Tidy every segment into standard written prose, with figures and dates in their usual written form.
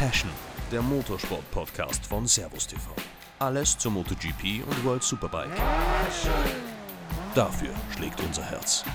Passion, der Motorsport-Podcast von Servus TV. Alles zur MotoGP und World Superbike. Dafür schlägt unser Herz.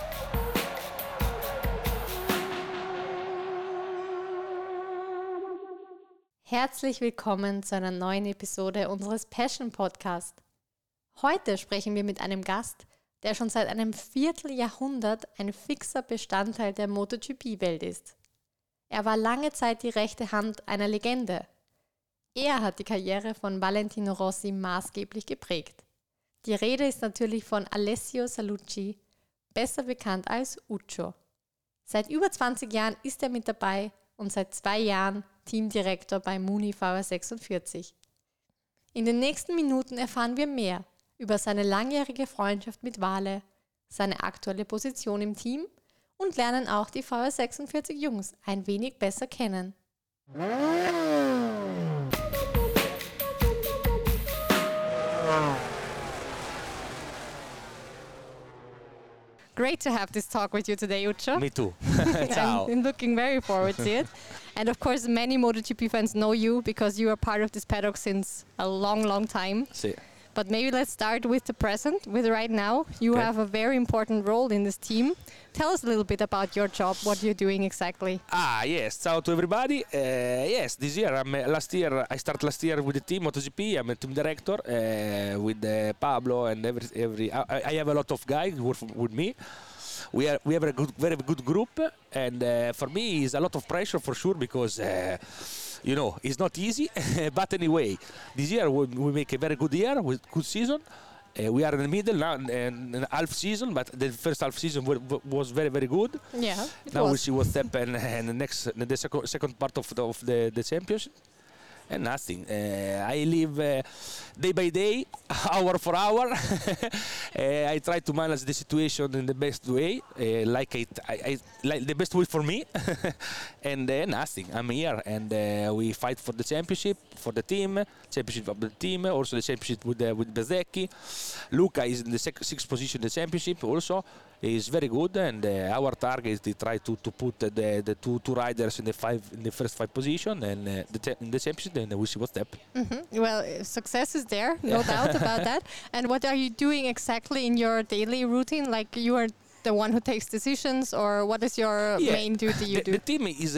Herzlich willkommen zu einer neuen Episode unseres Passion Podcast. Heute sprechen wir mit einem Gast, der schon seit einem Vierteljahrhundert ein fixer Bestandteil der MotoGP-Welt ist. Er war lange Zeit die rechte Hand einer Legende. Er hat die Karriere von Valentino Rossi maßgeblich geprägt. Die Rede ist natürlich von Alessio Sallucci, besser bekannt als Uccio. Seit über 20 Jahren ist er mit dabei und seit 2 Jahren Teamdirektor bei Muni VR46. In den nächsten Minuten erfahren wir mehr über seine langjährige Freundschaft mit Vale, seine aktuelle Position im Team und lernen auch die VR46 Jungs ein wenig besser kennen. Great to have this talk with you today, Uccio. Me too. Ciao. I'm looking very forward to it. And of course, many MotoGP fans know you because you are part of this paddock since a long, long time. Sì. But maybe let's start with the present, with right now. You Okay. have a very important role in this team. Tell us a little bit about your job, what you're doing exactly. Yes. Ciao to everybody. Yes, this year I started last year with the team MotoGP. I'm a team director with Pablo and every. I have a lot of guys who work with me. We have a very good group, and for me it's a lot of pressure for sure because. It's not easy, but anyway, this year we make a very good year with good season. We are in the middle now, in half season, but the first half season was very, very good. Yeah, Now we see what's happened in the second part of the championship. And nothing. I live day by day, hour for hour. I try to manage the situation in the best way, like the best way for me. And nothing. I'm here, and we fight for the championship for the team, championship of the team, also the championship with Bezzecchi. Luca is in the sixth position in the championship also. Is very good, and our target is to try to put the two riders in the first 5 position and in the championship, and we see what's happening. Mm-hmm. Well, success is there, no doubt about that. And what are you doing exactly in your daily routine? Like you are the one who takes decisions, or what is your main duty you do? The team is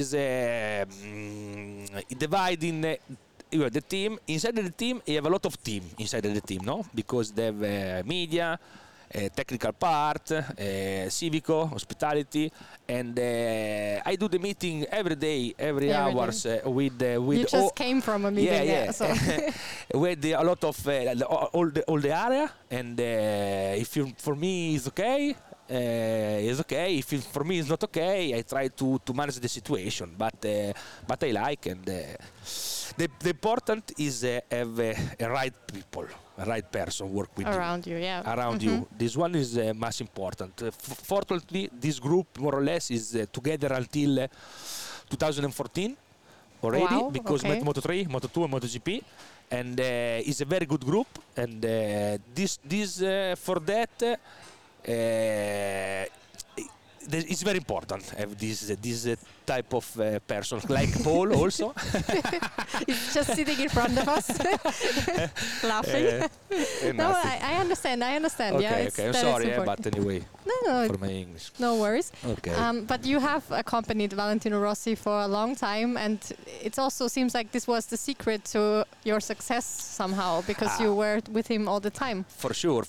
dividing. The team inside the team, you have a lot of team inside the team, no? Because they have media. Technical part, civico, hospitality, and I do the meeting every day, every hours with. You just came from a meeting, so. With a lot of all the area, and for me it's okay. It's okay. If for me it's not okay, I try to manage the situation. But I like, and the important is have a right people, a right person work with around you. Around you. This one is most important. Fortunately, this group more or less is together until 2014 already. Wow, Because okay. Moto3, Moto2, and MotoGP. And it's a very good group. And this for that. It's very important to have this type of person like Paul also. He's just sitting in front of us, laughing. No, I understand. Okay, yeah, okay. I'm sorry, but anyway, no, for my English. no worries. Okay. But you have accompanied Valentino Rossi for a long time, and it also seems like this was the secret to your success somehow, because you were with him all the time. For sure.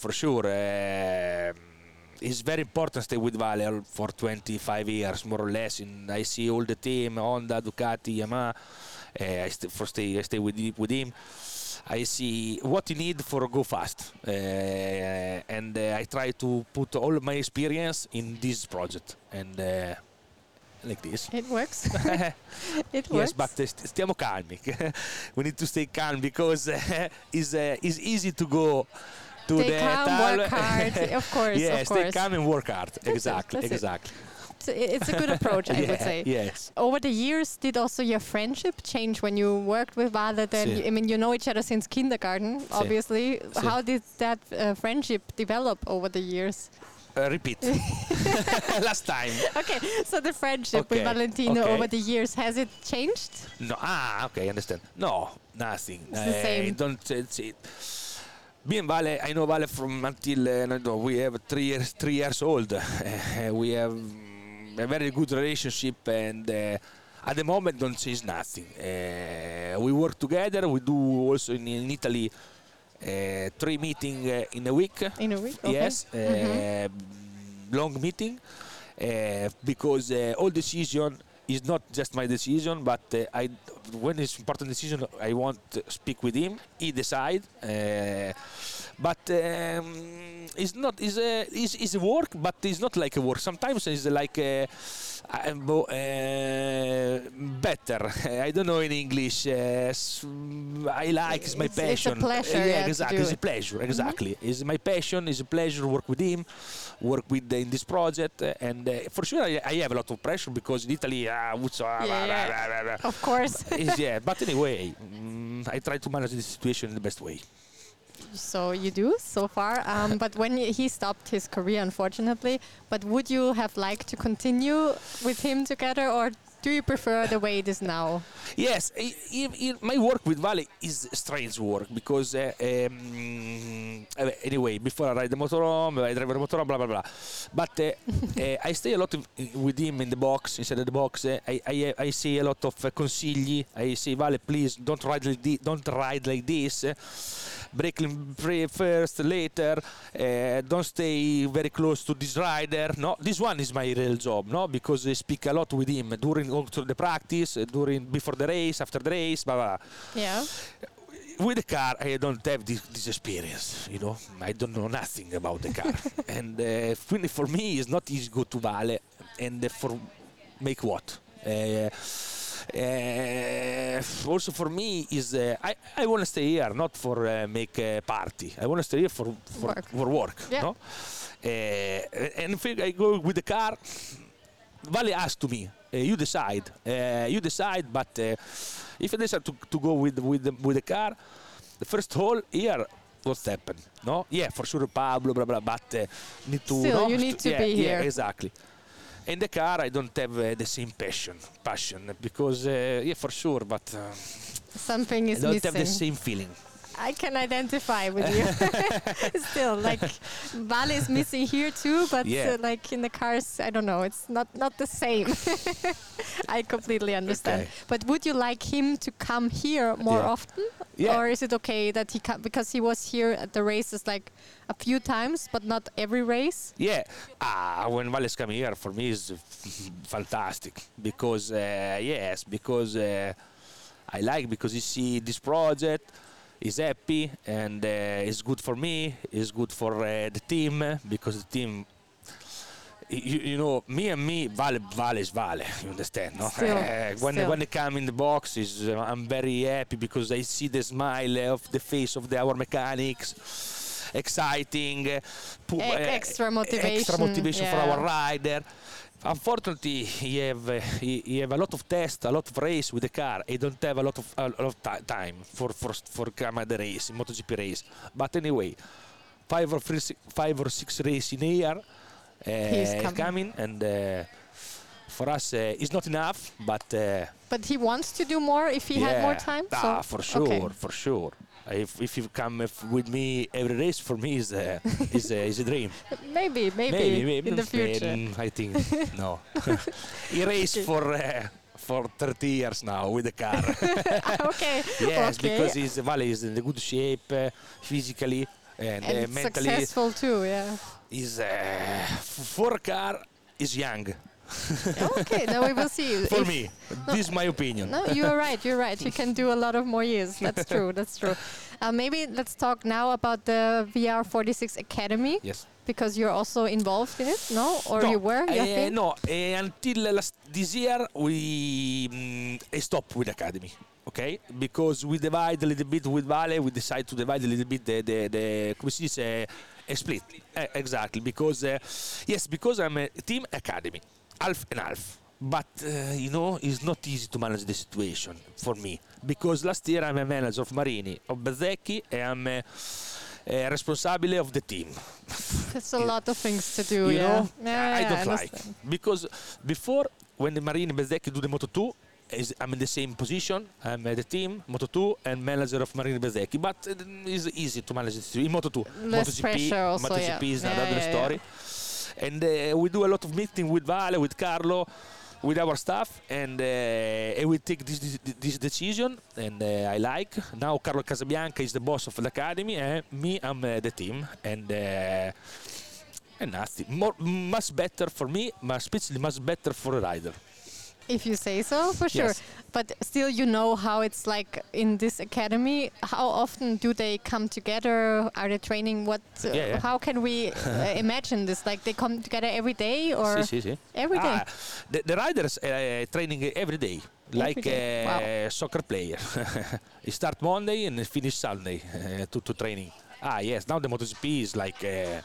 It's very important to stay with Vale for 25 years, more or less. And I see all the team, Honda, Ducati, Yamaha. I stay with him. I see what he need for go fast. And I try to put all my experience in this project. And like this. It works. It works. Yes, but stiamo calmi. We need to stay calm because it's easy to go to stay calm, work hard, of course. Yeah, of stay course. calm and work hard. Exactly. It's a good approach, I would say. Yes. Over the years, did also your friendship change when you worked with Vale? Sì. I mean, you know each other since kindergarten, obviously. Sì. How did that friendship develop over the years? Repeat. Last time. Okay, so the friendship with Valentino okay. over the years, has it changed? No. Okay, understand. No, nothing. It's the same. Don't see it. Me and Vale, I know Vale from until we have 3 years old. We have a very good relationship, and at the moment don't change nothing. We work together. We do also in Italy 3 meetings in a week. In a week? Okay. Yes, long meeting, because all decision is not just my decision, but when it's important decision, I want to speak with him. He decide, but it's not is a work, but it's not like a work. Sometimes it's like better. I don't know in English. I like it's my passion. It's a pleasure. Yeah, exactly. It's a it. pleasure. Exactly. It's my passion. It's a pleasure to work with him, work with in this project, and for sure I have a lot of pressure because in Italy, Of course. yeah. But anyway, I try to manage the situation in the best way. So you do so far, but when he stopped his career, unfortunately, but would you have liked to continue with him together, or do you prefer the way it is now? Yes, my work with Vale is strange work because anyway, before I ride the motorhome, I drive the motorhome, blah blah blah. But I stay a lot with him in the box, inside the box. I say a lot of consigli. I say, Vale, please don't ride like this. Brake first, later. Don't stay very close to this rider. No, this one is my real job. No, because I speak a lot with him during also the practice, before the race, after the race, blah blah. Yeah. With the car, I don't have this experience. I don't know nothing about the car, and for me, it's not easy to go to Vale and for make what. Also for me is I want to stay here not for make a party. I want to stay here for work. Yeah. No? And if I go with the car, Vale asked to me, you decide. But if I decide to go with the car, the first hole here, what's happened? No, yeah, for sure Pablo, blah blah. But need to. Still, no? you need to be here. Yeah, exactly. In the car, I don't have the same passion because yeah, for sure, but something is I don't missing. have the same feeling. I can identify with you. Still, like Vale is missing here too, but Yeah. like in the cars, I don't know. It's not the same. I completely understand. Okay. But would you like him to come here more Yeah. often, Yeah. or is it okay that he because he was here at the races like a few times, but not every race? Yeah, when Vale's coming here for me is fantastic because I like because you see this project. Is happy and it's good for me. It's good for the team because the team, me and me, Vale is Vale. You understand, no? When they come in the box, I'm very happy because I see the smile of the face of our mechanics. Exciting, Extra motivation, for our rider. Unfortunately, he have a lot of tests, a lot of race with the car. He don't have a lot of time for come at the race, MotoGP race. But anyway, 5 or 6 races in a year. He's coming, and for us, it's not enough. But he wants to do more if he had more time. So for sure, okay. For sure. If you come with me every race, for me is a dream. Maybe in the future. I think no. He raced for 30 years now with the car. Okay. Yes, okay. because Vale is in good shape physically and mentally. Successful too. Yeah. Is for a car is young. Okay, now we will see. For me, this is my opinion. No, you're right. You can do a lot of more years. That's true. Maybe let's talk now about the VR46 Academy. Yes. Because you're also involved in it, no? Or you were? No, until this year we stopped with Academy. Okay, because we divide a little bit with Vale. We decide to divide a little bit the a split. Exactly, because because I'm a team Academy. Half and half, but it's not easy to manage the situation for me because last year I'm a manager of Marini, of Bezzecchi, and I'm responsible of the team. It's a lot of things to do. You know, Yeah, I don't like understand. because before when the Marini Bezzecchi do the Moto2, I'm in the same position. I'm at the team Moto2 and manager of Marini Bezzecchi, but it's easy to manage the team in Moto2. Less pressure also, MotoGP is yeah. another Yeah. story. And we do a lot of meeting with Vale, with Carlo, with our staff, and we take this decision, and I like. Now Carlo Casabianca is the boss of the academy, and me, I'm the team, and nothing. Much better for me, but especially much better for a rider. If you say so, for sure. Yes. But still, you know how it's like in this academy. How often do they come together? Are they training? Yeah. How can we imagine this? Like they come together every day or Sì. every day? The riders training every day, like day. Wow. soccer player. He start Monday and finish Sunday to training. Yes. Now the MotoGP is like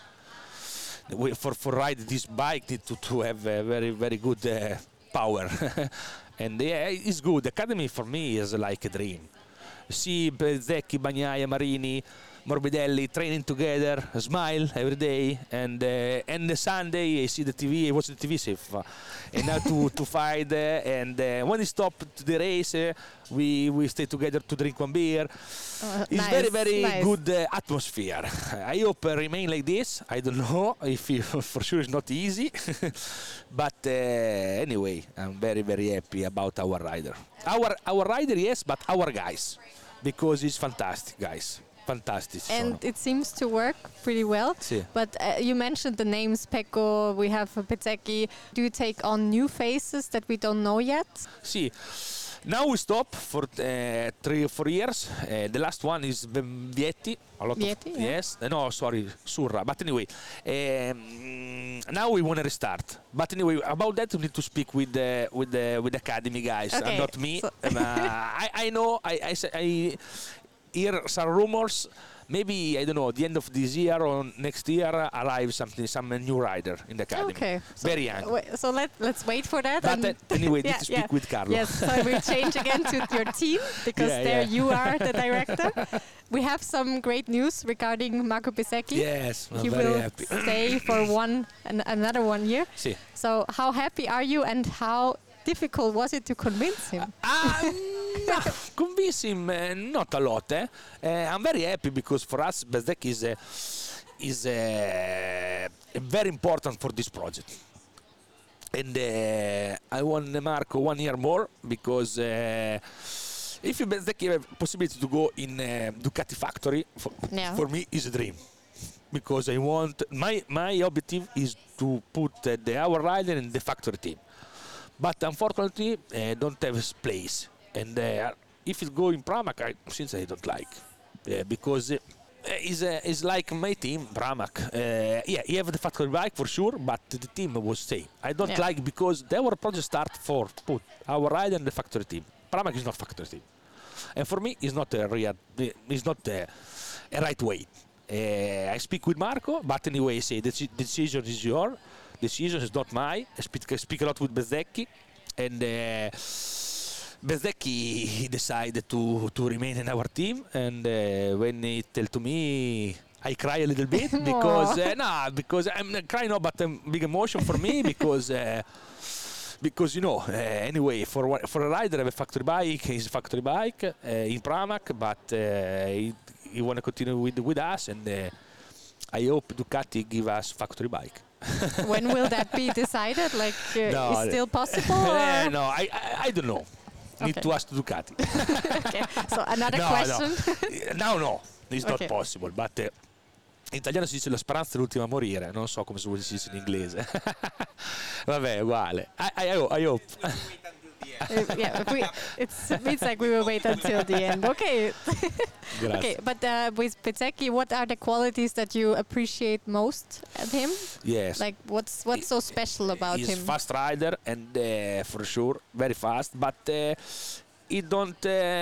for ride this bike need to have very very good power. And it's good. The academy for me is like a dream. See Bezzecchi, Bagnaia, Marini, Morbidelli training together, smile every day, and the Sunday I see the TV, I watch the TV safe, and now to fight. And when we stop the race, we stay together to drink one beer. It's Nice, very nice. good atmosphere. I hope remain like this. I don't know if for sure it's not easy, but anyway, I'm very very happy about our rider. Our rider, yes, but our guys, because he's fantastic, guys. Fantastic. And it seems to work pretty well. Sì. But you mentioned the names Pecco, we have Bezzecchi. Do you take on new faces that we don't know yet? See, now we stop for 3 or 4 years. The last one is Vietti. Vietti, yeah. Yes. No, sorry, Surra. But anyway, now we want to restart. But anyway, about that we need to speak with the academy guys, Okay, and not me. so- I know. I hear some rumors. Maybe I don't know. At the end of this year or next year, arrive some new rider in the academy. Okay. Very young. So let's wait for that. But and anyway, need to speak with Carlo. Yes, so we'll change again to your team because Yeah, there yeah. you are the director. We have some great news regarding Marco Bezzecchi. Yes, I'm He very will happy. stay for another 1 year. Sì. So how happy are you and how difficult was it to convince him? Convince him not a lot. I'm very happy because for us Bezzecchi is very important for this project. And I want Marco 1 year more because if Bezzecchi have possibility to go in Ducati factory, Yeah. for me is a dream. Because I want my objective is to put our rider in the factory team. But unfortunately, don't have place. And if it go in Pramac, since I don't like, because it's like my team, Pramac. You have the factory bike for sure, but the team will stay. I don't like because our project start for put our rider in the factory team. Pramac is not factory team, and for me, it's not a right way. I speak with Marco, but anyway, I say the decision is your decision, is not mine. I speak a lot with Bezzecchi, and Bezzecchi he decided to remain in our team. And when he tell to me, I cry a little bit because I'm crying, no, but big emotion for me because. Because anyway, for a rider, I have a factory bike. He's a factory bike in Pramac, but he want to continue with us, and I hope Ducati give us factory bike. When will that be decided? Like, No, is still possible? Or? No, I don't know. Need Okay. to ask Ducati. Okay. So another question. No, it's not Okay. possible. But in italiano si dice la speranza è l'ultima a morire. Non so come si dice in inglese. Vabbè, uguale. I hope. It means like we will wait until the end. Okay. Grazie. Okay, but with Bezzecchi, what are the qualities that you appreciate most at him? Yes. Like, what's so special about He's him? fast rider and for sure very fast, but he don't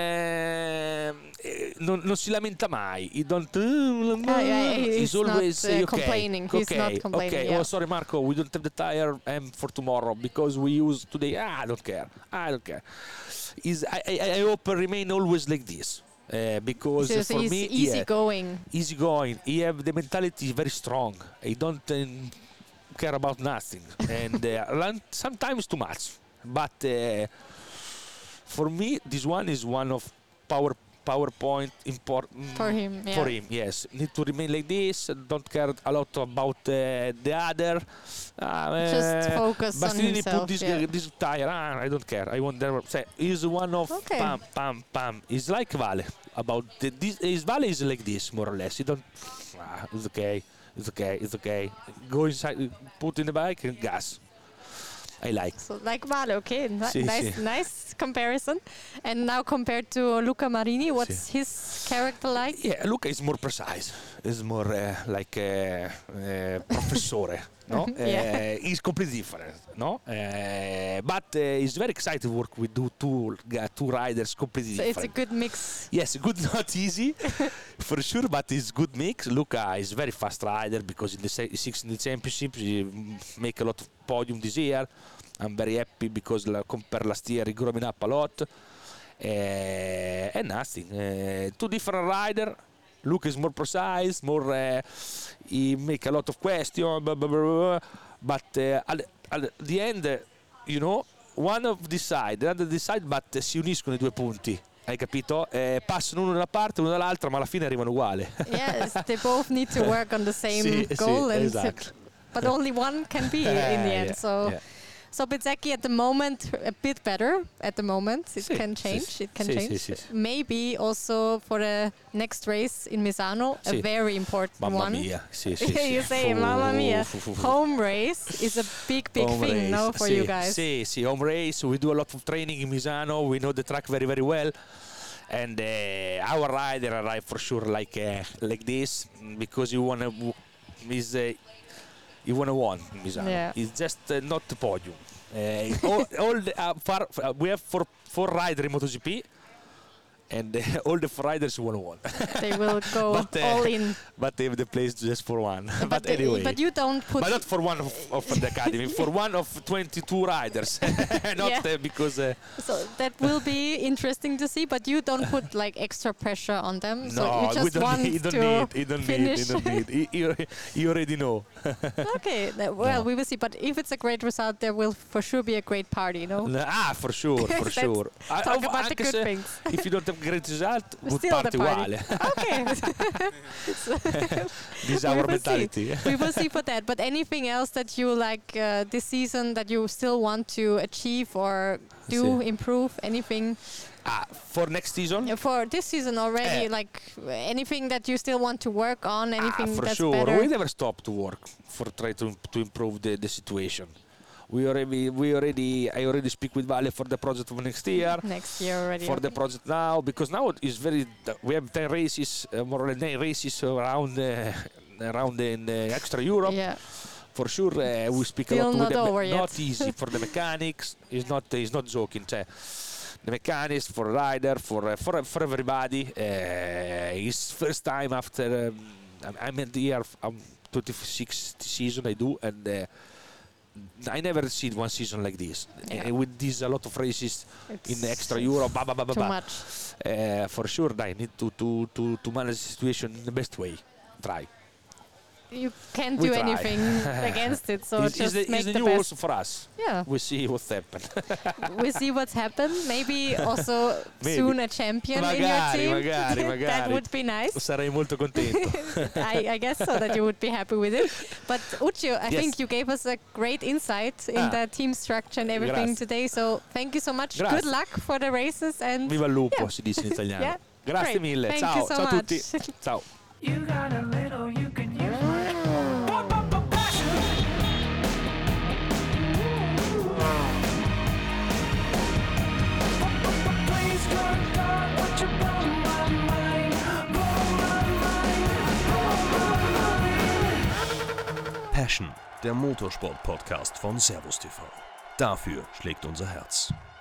non si lamenta mai. He don't he's always not, okay. complaining. He's not complaining, Okay. yeah. Oh, sorry, Marco, we don't have the tire for tomorrow because we use today. I don't care. I hope remain always like this. because So for he's me, easy going. easy going. He have the mentality is very strong. He don't care about nothing, and sometimes too much. But for me, this one is one of PowerPoint important For him, yeah. For him, yes, need to remain like this. Don't care a lot about the other. Just focus on Bastianini himself. put this Yeah. this tire. I don't care. I want there. Say, he's one of Okay. pam pam pam. He's like Vale. About this, his Vale is like this more or less. He don't. It's okay. It's okay. It's okay. Go inside. Put in the bike and gas. I like. So like Vale, okay, Sì, nice, sì. nice comparison. And now compared to Luca Marini, what's his character like? Yeah, Luca is more precise. Is more like professore, no? Yeah. He's completely different, no? But he's very excited to work with two riders completely So it's a different. good mix. Yes, good, not easy, for sure, but it's good mix. Luca is very fast rider because in the six in the championship he make a lot of podium this year. I'm very happy because compared last year he growing up a lot. And nothing. Two different rider. Luca is more precise, more. He make a lot of questions, blah, blah, blah, blah. But at the end, you know, one of this side, the other this side, but si uniscono i due punti. Hai capito? Passano uno da una parte, uno dall'altra, ma alla fine arrivano uguali. Yes, they both need to work on the same Sì, goal, sì, and esatto. but only one can be in the end. Yeah, So. yeah. So Bezzecchi at the moment a bit better at the moment. It Sì, can change. sì, It can sì, change. sì, sì. Maybe also for the next race in Misano, a Sì. very important Mamma one. mia, sì, sì, sì. You say, mamma mia, home race is a big Home thing race, now for sì, you guys. Sì, sì, home race. We do a lot of training in Misano. We know the track very, very well. And our rider arrive for sure like this because you wanna win in Misano. Yeah. It's just not the podium. All the, we have four riders in MotoGP, and all the four riders want to win. They will go But, all in. But they have the place just for one. But the- anyway. but you don't put. But not for one of the academy, for one of 22 riders. Not Yeah. because. So that will be interesting to see. But you don't put like extra pressure on them. So No, you we just don't want need. He don't finish. need. You already know. Okay, well, No. we will see. But if it's a great result, there will for sure be a great party, no? For sure, for Let's sure. Talk about the Anche good se things. If you don't have great result, good Still the party party. uguale. Okay. This is We our will see. mentality. We will see for that. But anything else that you like this season that you still want to achieve or do, Sì. improve? Anything For next season? for this season already? Like anything that you still want to work on? Anything For that's sure. better? We never stop to work for try to improve the situation. I already speak with Vale for the project of next year. Next year already. For the okay. project now, because now it's very. We have 10 races, more or less 9 races around in extra Europe. Yeah. For sure, we speak Still a lot with not the over yet. not easy for the mechanics. He's not joking. Cioè, the mechanics for rider for everybody. It's first time after I'm in the year 26 season I do, and I never seen one season like this. Yeah. With this a lot of races It's in extra Europe. Too much. For sure, I need to manage the situation in the best way. Try. You can't We do try. anything against it, so It's just make the the new best. also for us. Yeah, We see what's happened. we see what's happened. Maybe also Maybe. soon a champion in your Magari, team. magari. That would be nice. Sarei molto contento. I guess so that you would be happy with it. But Uccio, I Yes. think you gave us a great insight in the team structure and everything Grazie. today. So thank you so much. Grazie. Good luck for the races and Viva il lupo, Yeah. si dice in italiano. Yeah. Grazie Great. mille. Thank Ciao, you so ciao a tutti. much. Ciao. You got a little, you can use my passion. Please don't God, what you blow my mind, blow my mind, blow my mind. Passion, der Motorsport-Podcast von Servus TV. Dafür schlägt unser Herz.